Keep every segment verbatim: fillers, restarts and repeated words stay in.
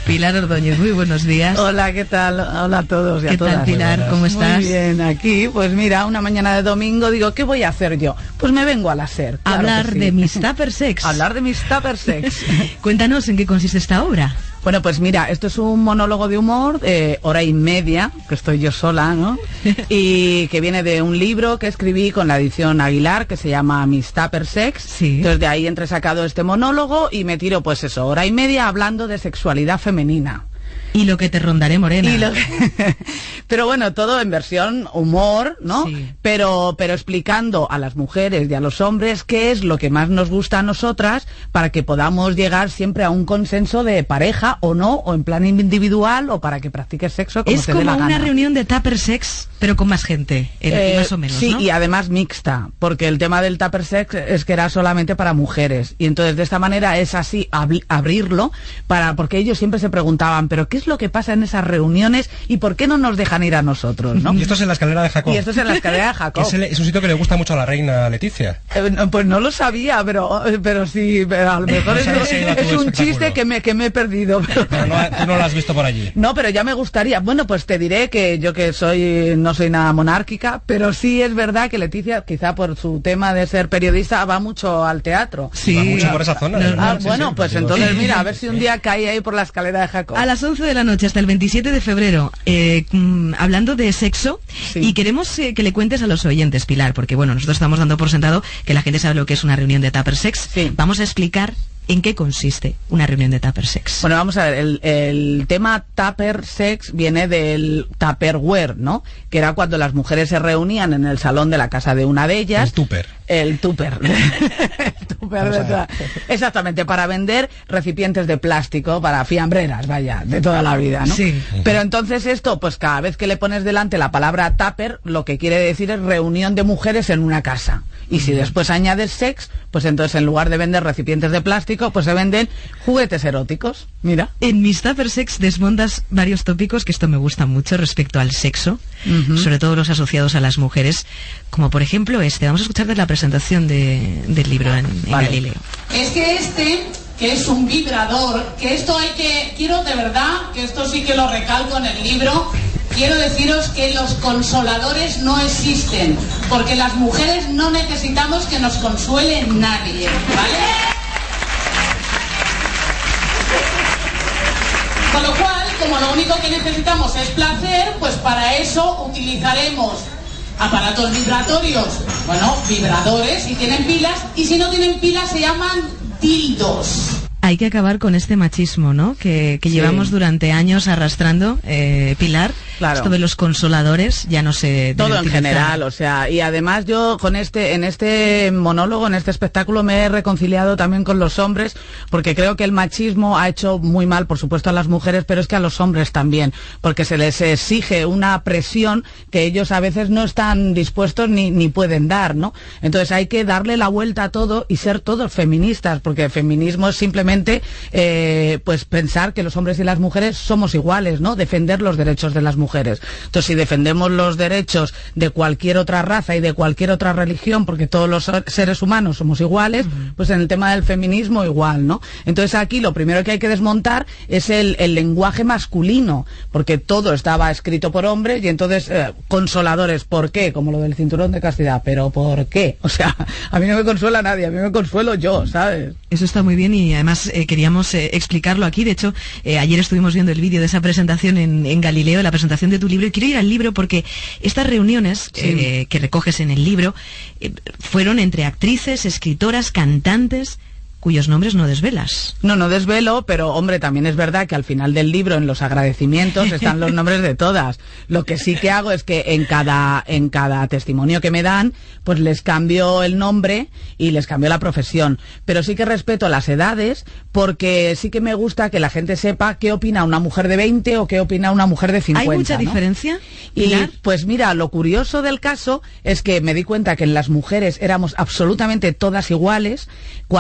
Pilar Ordóñez, muy buenos días. Hola, ¿qué tal? Hola a todos y a todas. ¿Qué tal, Pilar? ¿Cómo estás? Muy bien, aquí, pues mira, una mañana de domingo digo, ¿qué voy a hacer yo? Pues me vengo a la SER. Claro Hablar sí. de mis Tupper Sex. Hablar de mis Tupper Sex. Cuéntanos en qué consiste esta obra. Bueno, pues mira, esto es un monólogo de humor, eh, hora y media, que estoy yo sola, ¿no? Y que viene de un libro que escribí con la edición Aguilar, que se llama Mis Tupper Sex. Sí. Entonces de ahí he entresacado este monólogo y me tiro, pues eso, hora y media hablando de sexualidad femenina. Y lo que te rondaré, Morena. Y lo que... Pero bueno, todo en versión humor, ¿no? Sí. Pero, pero explicando a las mujeres y a los hombres qué es lo que más nos gusta a nosotras para que podamos llegar siempre a un consenso de pareja o no, o en plan individual, o para que practiques sexo como es te dé la como gana. una reunión de Tupper Sex, pero con más gente, eh, más o menos, Sí, ¿no? y además mixta, porque el tema del Tupper Sex es que era solamente para mujeres. Y entonces de esta manera es así, ab- abrirlo, para porque ellos siempre se preguntaban, ¿pero qué es lo que pasa en esas reuniones y por qué no nos dejan ir a nosotros, ¿no? Y esto es en la escalera de Jacob. Y esto es en la escalera de Jacob. Es, el, es un sitio que le gusta mucho a la reina Leticia. Eh, no, pues no lo sabía, pero pero sí, pero a lo mejor No es, sabes si ha ido a tu es un espectáculo. chiste que me, que me he perdido. Pero... Pero no, tú no lo has visto por allí. No, pero ya me gustaría. Bueno, pues te diré que yo que soy, no soy nada monárquica, pero sí es verdad que Leticia, quizá por su tema de ser periodista, va mucho al teatro. Sí. Va mucho por esa zona. de No, verdad. Ah, Sí, bueno, sí, pues digo, entonces sí. mira, a ver si un día cae ahí por la escalera de Jacob. A las once de la noche hasta el veintisiete de febrero, eh, mm, hablando de sexo, Sí. y queremos eh, que le cuentes a los oyentes, Pilar, porque bueno, nosotros estamos dando por sentado que la gente sabe lo que es una reunión de Tupper Sex. Sí. Vamos a explicar en qué consiste una reunión de Tupper Sex. Bueno, vamos a ver, el, el tema Tupper Sex viene del Tupperware, ¿no? Que era cuando las mujeres se reunían en el salón de la casa de una de ellas. El tupper. El tupper. El tupper de toda- Exactamente, para vender recipientes de plástico para fiambreras, vaya, de toda la vida, ¿no? Sí. Pero entonces esto, pues cada vez que le pones delante la palabra tupper, lo que quiere decir es reunión de mujeres en una casa. Y si después añades sex, pues entonces en lugar de vender recipientes de plástico, pues se venden juguetes eróticos. Mira. En mis Tupper Sex desmontas varios tópicos que esto me gusta mucho respecto al sexo, Ujú. sobre todo los asociados a las mujeres, como por ejemplo este. Vamos a escuchar de la presentación de, del libro en, en Vale. Galileo. Es que este, que es un vibrador, que esto hay que, quiero de verdad, que esto sí que lo recalco en el libro, quiero deciros que los consoladores no existen, porque las mujeres no necesitamos que nos consuele nadie, ¿vale? Con lo cual, como lo único que necesitamos es placer, pues para eso utilizaremos aparatos vibratorios, bueno, vibradores si tienen pilas, y si no tienen pilas se llaman dildos. Hay que acabar con este machismo, ¿no? Que, que Sí. llevamos durante años arrastrando, eh, Pilar. Claro. Esto de los consoladores ya no se debe Todo en utilizar. general, o sea, y además yo con este, en este monólogo, en este espectáculo me he reconciliado también con los hombres, porque creo que el machismo ha hecho muy mal, por supuesto, a las mujeres, pero es que a los hombres también, porque se les exige una presión que ellos a veces no están dispuestos ni, ni pueden dar, ¿no? Entonces hay que darle la vuelta a todo y ser todos feministas, porque el feminismo es simplemente, eh, pues pensar que los hombres y las mujeres somos iguales, ¿no? Defender los derechos de las mujeres. Entonces, si defendemos los derechos de cualquier otra raza y de cualquier otra religión, porque todos los seres humanos somos iguales, uh-huh. pues en el tema del feminismo igual, ¿no? Entonces aquí lo primero que hay que desmontar es el, el lenguaje masculino, porque todo estaba escrito por hombres y entonces, eh, consoladores, ¿por qué? Como lo del cinturón de castidad, ¿pero por qué? O sea, a mí no me consuela nadie, a mí me consuelo yo, ¿sabes? Eso está muy bien y además eh, queríamos eh, explicarlo aquí. De hecho, eh, ayer estuvimos viendo el vídeo de esa presentación en, en Galileo, la presentación de tu libro, y quiero ir al libro porque estas reuniones sí. eh, que recoges en el libro eh, fueron entre actrices, escritoras, cantantes, cuyos nombres no desvelas. No, no desvelo, pero hombre, también es verdad que al final del libro, en los agradecimientos, están los nombres de todas. Lo que sí que hago es que en cada, en cada testimonio que me dan, pues les cambio el nombre y les cambio la profesión. Pero sí que respeto las edades, porque sí que me gusta que la gente sepa qué opina una mujer de veinte o qué opina una mujer de cincuenta. ¿Hay mucha ¿no? diferencia, Y Pilar? pues mira, lo curioso del caso es que me di cuenta que en las mujeres éramos absolutamente todas iguales. Cuando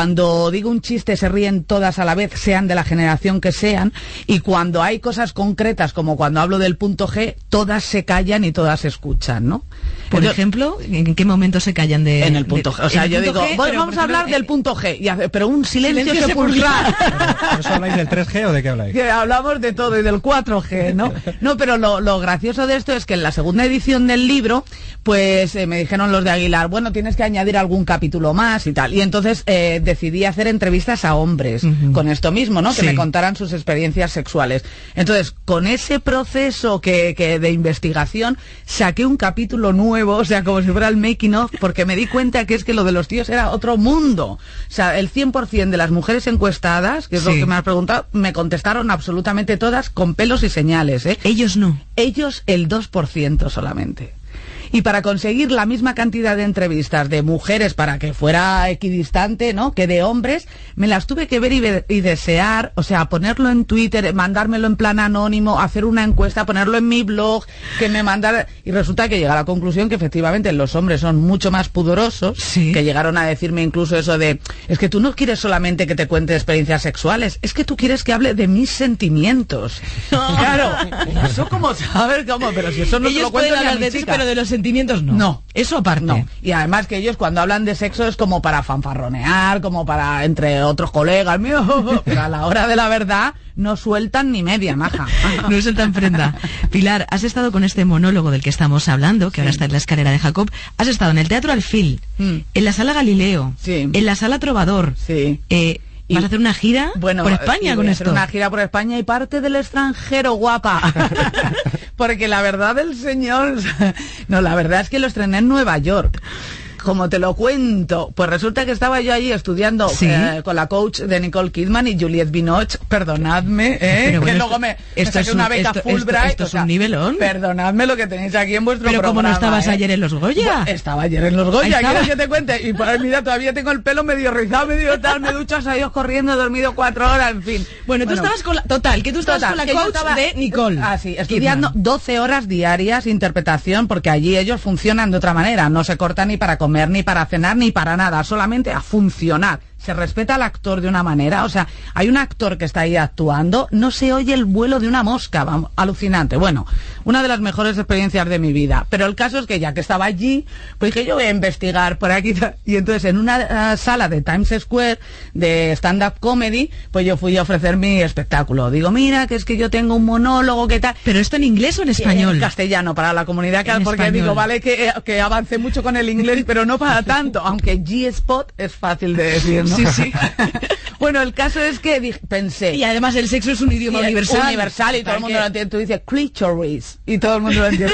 cuando digo un chiste se ríen todas a la vez, sean de la generación que sean, y cuando hay cosas concretas, como cuando hablo del punto G, todas se callan y todas escuchan, ¿no? Por Entonces, ejemplo, ¿en qué momento se callan de...? en el punto de, G. O sea, yo digo, G, bueno, pero, vamos a hablar ejemplo, del punto G, y hace, pero un silencio, silencio sepulcral. ¿Por eso habláis del tres G o de qué habláis? Que hablamos de todo y del cuatro G, ¿no? No, pero lo, lo gracioso de esto es que en la segunda edición del libro, pues eh, me dijeron los de Aguilar, bueno, tienes que añadir algún capítulo más y tal. Y entonces eh, decidí hacer entrevistas a hombres uh-huh. con esto mismo, ¿no? Que sí. me contaran sus experiencias sexuales. Entonces, con ese proceso que, que de investigación, saqué un capítulo nuevo, o sea, como si fuera el making of, porque me di cuenta que es que lo de los tíos era otro mundo. O sea, el cien por ciento de las mujeres encuestadas, que es sí. lo que me has preguntado, me contestaron absolutamente todas con pelos y señales, ¿eh? Ellos no. Ellos el dos por ciento solamente. Y para conseguir la misma cantidad de entrevistas de mujeres para que fuera equidistante, ¿no?, que de hombres, me las tuve que ver y, ve y desear, o sea, ponerlo en Twitter, mandármelo en plan anónimo, hacer una encuesta, ponerlo en mi blog, que me mandara... Y resulta que llega a la conclusión que efectivamente los hombres son mucho más pudorosos, sí. que llegaron a decirme incluso eso de, es que tú no quieres solamente que te cuente experiencias sexuales, es que tú quieres que hable de mis sentimientos. Claro, eso como saber cómo, pero si eso no te lo cuento ni a mi chica. Pero de los sentimientos no. No. Eso aparte. No. Y además que ellos cuando hablan de sexo es como para fanfarronear, como para entre otros colegas míos, pero a la hora de la verdad no sueltan ni media, maja. No sueltan prenda. Pilar, has estado con este monólogo del que estamos hablando, que sí. ahora está en la escalera de Jacob. Has estado en el Teatro Alfil, mm. en la Sala Galileo, sí. en la Sala Trovador. Sí. Eh, ¿Vas y, a hacer una gira bueno, por España con voy a esto? Hacer una gira por España y parte del extranjero, guapa. Porque la verdad del señor... No, la verdad es que lo estrené en Nueva York. Como te lo cuento, pues resulta que estaba yo allí estudiando ¿sí? eh, con la coach de Nicole Kidman y Juliette Binoche, perdonadme, ¿eh? Bueno, que esto, luego me, esto me saqué una beca esto, Fulbright. Esto, esto es o sea, un nivelón. Perdonadme lo que tenéis aquí en vuestro Pero programa. Pero como no estabas ¿eh? ayer en los Goya. Bueno, estaba ayer en los Goya, ¿quieres que te cuente? Y pues mira, todavía tengo el pelo medio rizado, medio tal, me duchas a Dios corriendo, he dormido cuatro horas, en fin. Bueno, tú bueno, estabas con la... Total, que tú estabas total, con la coach estaba, de Nicole. Ah, sí, estudiando Kidman. doce horas diarias interpretación, porque allí ellos funcionan de otra manera, no se cortan ni para comer, ni para cenar, ni para nada, solamente a funcionar. Se respeta al actor de una manera, o sea, hay un actor que está ahí actuando, no se oye el vuelo de una mosca, vamos, alucinante. Bueno, una de las mejores experiencias de mi vida, pero el caso es que ya que estaba allí, pues dije yo voy a investigar por aquí, y entonces en una uh, sala de Times Square de stand-up comedy, pues yo fui a ofrecer mi espectáculo. Digo, mira, que es que yo tengo un monólogo, ¿qué tal? ¿Pero esto en inglés o en español? En castellano, para la comunidad, que, porque español. Digo, vale que, que avancé mucho con el inglés, pero no para tanto, aunque G-Spot es fácil de decir, ¿no? Sí, sí. Bueno, el caso es que dije, pensé... Y además el sexo es un idioma universal. Universal y todo el mundo que... lo entiende. Tú dices, clitoris, y todo el mundo lo entiende.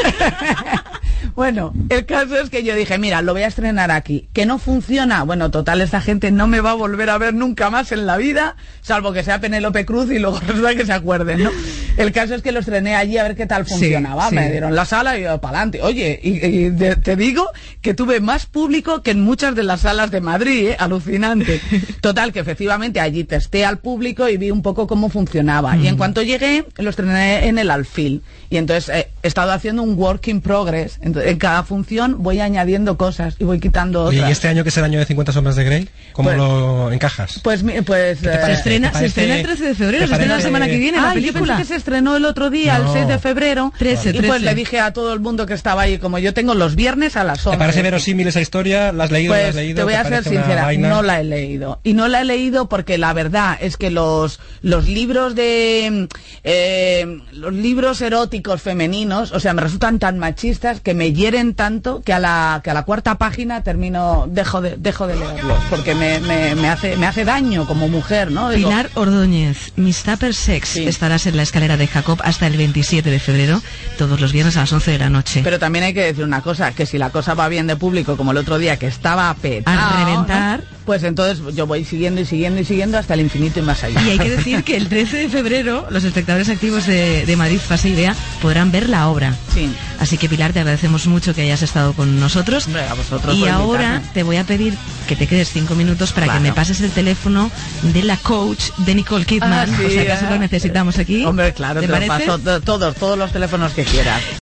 Bueno, el caso es que yo dije, mira, lo voy a estrenar aquí. ¿Que no funciona? Bueno, total, esta gente no me va a volver a ver nunca más en la vida, salvo que sea Penélope Cruz y luego resulta que se acuerden, ¿no? El caso es que lo estrené allí a ver qué tal funcionaba. Sí, sí. Me dieron la sala y yo, para adelante. Oye, y, y de, te digo que tuve más público que en muchas de las salas de Madrid, ¿eh? Alucinante. Total, que efectivamente allí testé al público y vi un poco cómo funcionaba. Mm. Y en cuanto llegué, lo estrené en el Alfil. Y entonces eh, he estado haciendo un work in progress. Entonces, en cada función voy añadiendo cosas y voy quitando otras. ¿Y este año que es el año de cincuenta sombras de Grey? ¿Cómo pues, lo encajas? Pues, pues eh, se, estrena, se estrena el trece de febrero, se estrena la semana que viene, ah, la película. Yo pensé que se estrenó el otro día, no. el seis de febrero. trece, y pues trece. le dije a todo el mundo que estaba ahí, como yo tengo los viernes a las once. ¿Te parece verosímil esa historia? ¿La has leído? Pues ¿la has leído? te voy a ¿Te ser sincera, no la he leído. Y no la he leído porque la verdad es que los, los libros de... Eh, los libros eróticos femeninos, o sea, me resultan tan machistas que me hieren tanto que a la, que a la cuarta página termino, dejo de, dejo de leerlos, porque me, me, me, hace, me hace daño como mujer, ¿no? Digo, Pilar Ordóñez, Miss Tupper Sex, sí. Estarás en la escalera de Jacob hasta el veintisiete de febrero, todos los viernes a las once de la noche. Pero también hay que decir una cosa, que si la cosa va bien de público, como el otro día, que estaba petado, a reventar, ¿no? Pues entonces yo voy siguiendo y siguiendo y siguiendo hasta el infinito y más allá. Y hay que decir que el trece de febrero los espectadores activos de, de Madrid Fase Idea podrán ver la obra. Sí. Así que Pilar, te agradecemos mucho que hayas estado con nosotros. Hombre, a vosotros y ahora te voy a pedir que te quedes cinco minutos para claro. que me pases el teléfono de la coach de Nicole Kidman, ah, sí, por si acaso eh. lo necesitamos aquí. Hombre, claro, te, te lo paso todos, todos los teléfonos que quieras.